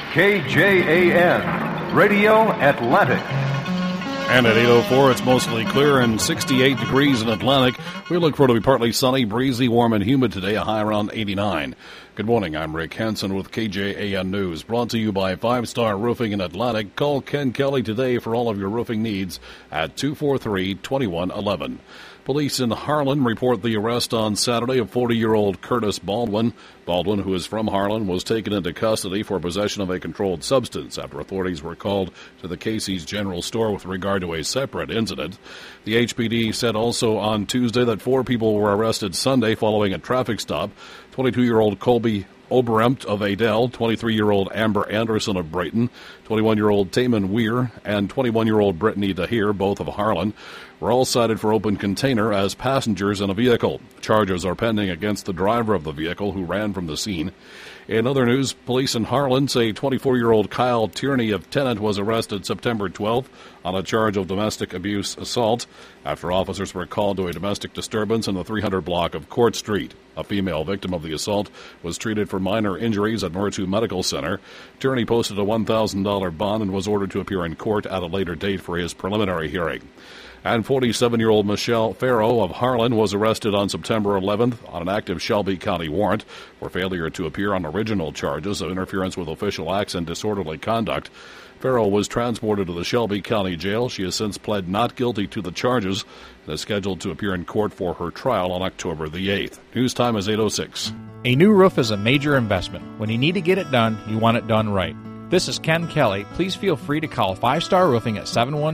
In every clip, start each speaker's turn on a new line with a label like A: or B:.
A: KJAN, Radio Atlantic.
B: And at 8:04, it's mostly clear and 68 degrees in Atlantic. We look for it to be partly sunny, breezy, warm, and humid today, a high around 89. Good morning, I'm Rick Hansen with KJAN News, brought to you by 5-Star Roofing in Atlantic. Call Ken Kelly today for all of your roofing needs at 243-2111. Police in Harlan report the arrest on Saturday of 40-year-old Curtis Baldwin. Baldwin, who is from Harlan, was taken into custody for possession of a controlled substance after authorities were called to the Casey's General Store with regard to a separate incident. The HPD said also on Tuesday that 4 people were arrested Sunday following a traffic stop. 22-year-old Colby Oberempt of Adel, 23-year-old Amber Anderson of Brayton, 21-year-old Taman Weir, and 21-year-old Brittany Dahir, both of Harlan, were all cited for open container as passengers in a vehicle. Charges are pending against the driver of the vehicle who ran from the scene. In other news, police in Harlan say 24-year-old Kyle Tierney of Tennant was arrested September 12th on a charge of domestic abuse assault after officers were called to a domestic disturbance in the 300 block of Court Street. A female victim of the assault was treated for minor injuries at Murtu Medical Center. Tierney posted a $1,000 bond and was ordered to appear in court at a later date for his preliminary hearing. And 47-year-old Michelle Farrow of Harlan was arrested on September 11th on an active Shelby County warrant for failure to appear on original charges of interference with official acts and disorderly conduct. Farrow was transported to the Shelby County Jail. She has since pled not guilty to the charges and is scheduled to appear in court for her trial on October the 8th. News time is 8:06.
C: A new roof is a major investment. When you need to get it done, you want it done right. This is Ken Kelly. Please feel free to call 5-Star Roofing at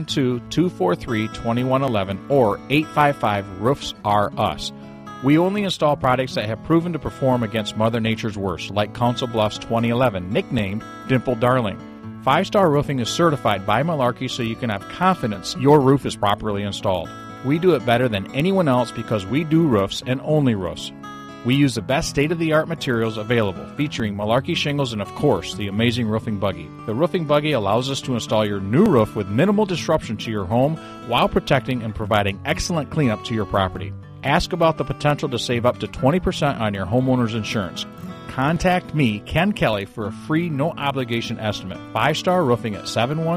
C: 712-243-2111 or 855-ROOFS-RE-US. We only install products that have proven to perform against Mother Nature's worst, like Council Bluffs 2011, nicknamed Dimple Darling. 5-Star Roofing is certified by Malarkey so you can have confidence your roof is properly installed. We do it better than anyone else because we do roofs and only roofs. We use the best state-of-the-art materials available, featuring Malarkey shingles and, of course, the amazing roofing buggy. The roofing buggy allows us to install your new roof with minimal disruption to your home while protecting and providing excellent cleanup to your property. Ask about the potential to save up to 20% on your homeowner's insurance. Contact me, Ken Kelly, for a free, no-obligation estimate. 5-Star Roofing at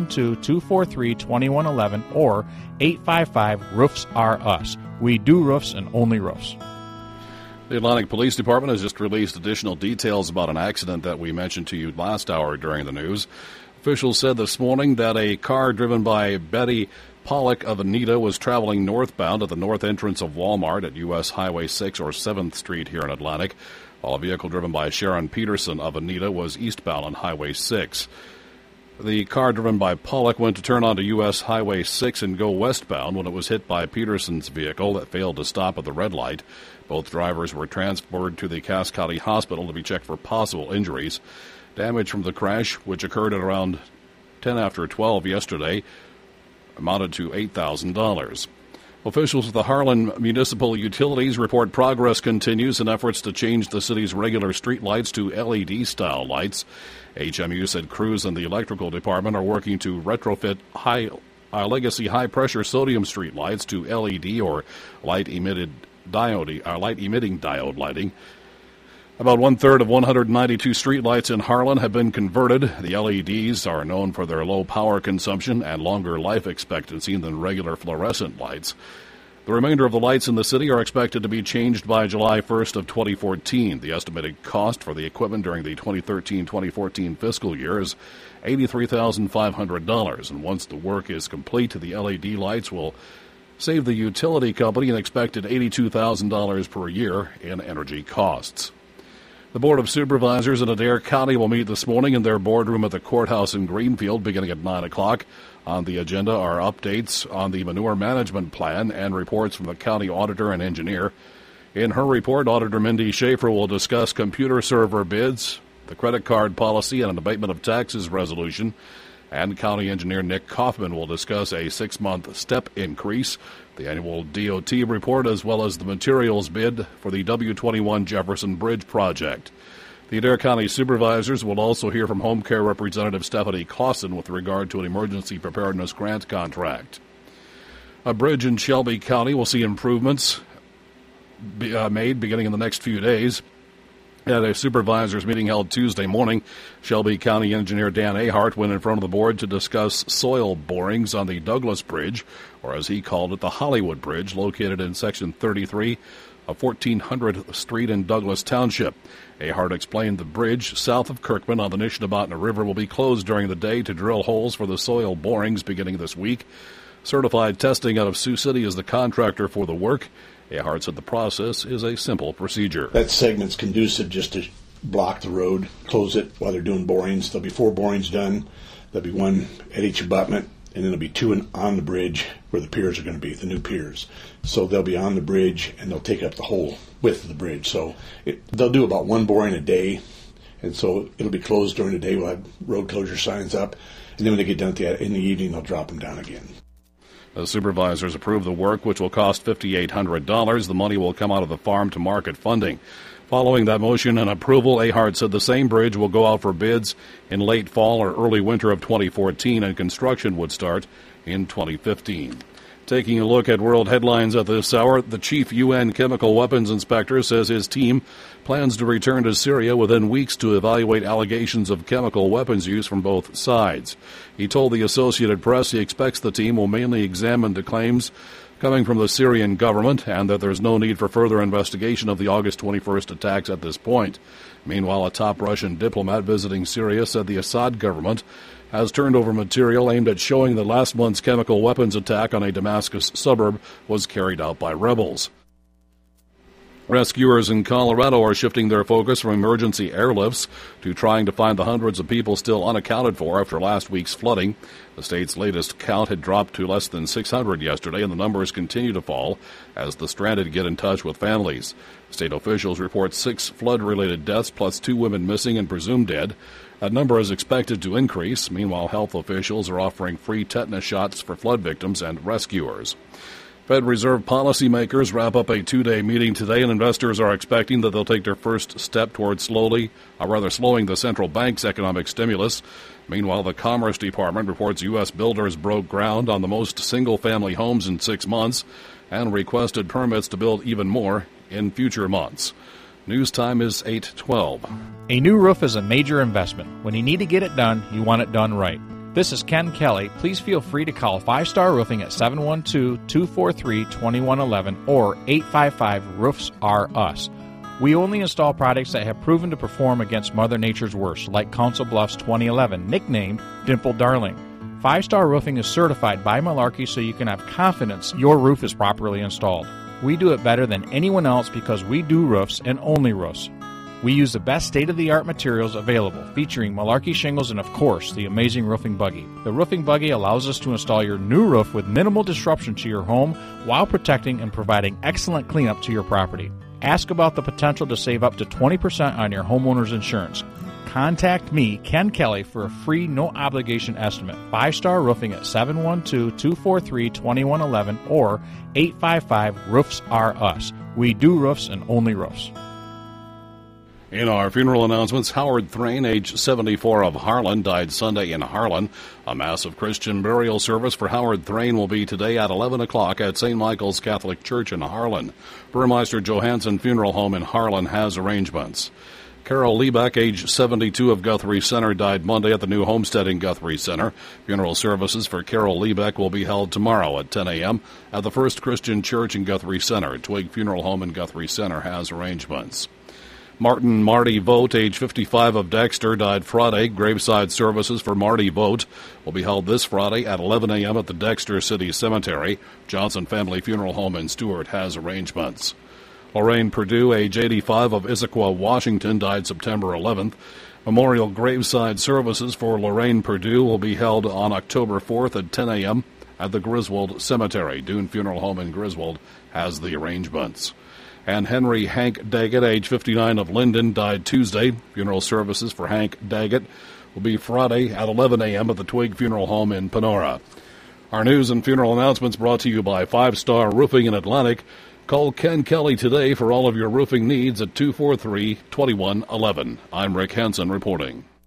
C: 712-243-2111 or 855-ROOFS-RE-US. We do roofs and only roofs.
B: The Atlantic Police Department has just released additional details about an accident that we mentioned to you last hour during the news. Officials said this morning that a car driven by Betty Pollock of Anita was traveling northbound at the north entrance of Walmart at U.S. Highway 6 or 7th Street here in Atlantic, while a vehicle driven by Sharon Peterson of Anita was eastbound on Highway 6. The car driven by Pollock went to turn onto U.S. Highway 6 and go westbound when it was hit by Peterson's vehicle that failed to stop at the red light. Both drivers were transferred to the Cass County Hospital to be checked for possible injuries. Damage from the crash, which occurred at around 10 after 12 yesterday, amounted to $8,000. Officials at the Harlan Municipal Utilities report progress continues in efforts to change the city's regular street lights to LED-style lights. HMU said crews in the electrical department are working to retrofit legacy high-pressure sodium street lights to LED or light-emitting diode lighting. About one-third of 192 streetlights in Harlan have been converted. The LEDs are known for their low power consumption and longer life expectancy than regular fluorescent lights. The remainder of the lights in the city are expected to be changed by July 1st of 2014. The estimated cost for the equipment during the 2013-2014 fiscal year is $83,500, and once the work is complete, the LED lights will save the utility company an expected $82,000 per year in energy costs. The Board of Supervisors in Adair County will meet this morning in their boardroom at the courthouse in Greenfield beginning at 9 o'clock. On the agenda are updates on the manure management plan and reports from the county auditor and engineer. In her report, Auditor Mindy Schaefer will discuss computer server bids, the credit card policy, and an abatement of taxes resolution. And County Engineer Nick Kaufman will discuss a 6-month step increase, the annual DOT report, as well as the materials bid for the W21 Jefferson Bridge project. The Adair County Supervisors will also hear from Home Care Representative Stephanie Clausen with regard to an emergency preparedness grant contract. A bridge in Shelby County will see improvements made beginning in the next few days. At a supervisors meeting held Tuesday morning, Shelby County Engineer Dan Ahart went in front of the board to discuss soil borings on the Douglas Bridge, or as he called it, the Hollywood Bridge, located in Section 33 of 1400th Street in Douglas Township. Ahart explained the bridge south of Kirkman on the Nishnabotna River will be closed during the day to drill holes for the soil borings beginning this week. Certified Testing out of Sioux City is the contractor for the work. Ahart said the process is a simple procedure.
D: That segment's conducive just to block the road, close it while they're doing borings. There'll be 4 borings done. There'll be 1 at each abutment, and then there'll be 2 on the bridge where the piers are going to be, the new piers. So they'll be on the bridge, and they'll take up the whole width of the bridge. So they'll do about 1 boring a day, and so it'll be closed during the day. We'll have road closure signs up, and then when they get done in the evening, they'll drop them down again.
B: The supervisors approved the work, which will cost $5,800. The money will come out of the farm to market funding. Following that motion and approval, Ahart said the same bridge will go out for bids in late fall or early winter of 2014, and construction would start in 2015. Taking a look at world headlines at this hour, the chief UN chemical weapons inspector says his team plans to return to Syria within weeks to evaluate allegations of chemical weapons use from both sides. He told the Associated Press he expects the team will mainly examine the claims coming from the Syrian government and that there's no need for further investigation of the August 21st attacks at this point. Meanwhile, a top Russian diplomat visiting Syria said the Assad government has turned over material aimed at showing that last month's chemical weapons attack on a Damascus suburb was carried out by rebels. Rescuers in Colorado are shifting their focus from emergency airlifts to trying to find the hundreds of people still unaccounted for after last week's flooding. The state's latest count had dropped to less than 600 yesterday, and the numbers continue to fall as the stranded get in touch with families. State officials report 6 flood-related deaths plus 2 women missing and presumed dead. That number is expected to increase. Meanwhile, health officials are offering free tetanus shots for flood victims and rescuers. Fed Reserve policymakers wrap up a 2-day meeting today, and investors are expecting that they'll take their first step towards slowing the central bank's economic stimulus. Meanwhile, the Commerce Department reports U.S. builders broke ground on the most single-family homes in 6 months and requested permits to build even more in future months. News time is 8:12.
C: A new roof is a major investment. When you need to get it done, you want it done right. This is Ken Kelly. Please feel free to call 5 Star Roofing at 712-243-2111 or 855-ROOFS-RE-US. We only install products that have proven to perform against Mother Nature's worst, like Council Bluffs 2011, nicknamed Dimple Darling. 5 Star Roofing is certified by Malarkey so you can have confidence your roof is properly installed. We do it better than anyone else because we do roofs and only roofs. We use the best state-of-the-art materials available, featuring Malarkey shingles and, of course, the amazing roofing buggy. The roofing buggy allows us to install your new roof with minimal disruption to your home while protecting and providing excellent cleanup to your property. Ask about the potential to save up to 20% on your homeowner's insurance. Contact me, Ken Kelly, for a free, no-obligation estimate. 5 Star Roofing at 712-243-2111 or 855-ROOFS-RE-US. We do roofs and only roofs.
B: In our funeral announcements, Howard Thrain, age 74, of Harlan, died Sunday in Harlan. A massive Christian burial service for Howard Thrain will be today at 11 o'clock at St. Michael's Catholic Church in Harlan. Burmeister Johansson Funeral Home in Harlan has arrangements. Carol Liebeck, age 72, of Guthrie Center, died Monday at the new homestead in Guthrie Center. Funeral services for Carol Liebeck will be held tomorrow at 10 a.m. at the First Christian Church in Guthrie Center. Twig Funeral Home in Guthrie Center has arrangements. Martin Marty Vogt, age 55, of Dexter, died Friday. Graveside services for Marty Vogt will be held this Friday at 11 a.m. at the Dexter City Cemetery. Johnson Family Funeral Home in Stewart has arrangements. Lorraine Perdue, age 85, of Issaquah, Washington, died September 11th. Memorial graveside services for Lorraine Perdue will be held on October 4th at 10 a.m. at the Griswold Cemetery. Dune Funeral Home in Griswold has the arrangements. And Henry Hank Daggett, age 59, of Linden, died Tuesday. Funeral services for Hank Daggett will be Friday at 11 a.m. at the Twig Funeral Home in Panora. Our news and funeral announcements brought to you by 5 Star Roofing in Atlantic. Call Ken Kelly today for all of your roofing needs at 243-2111. I'm Rick Hansen reporting.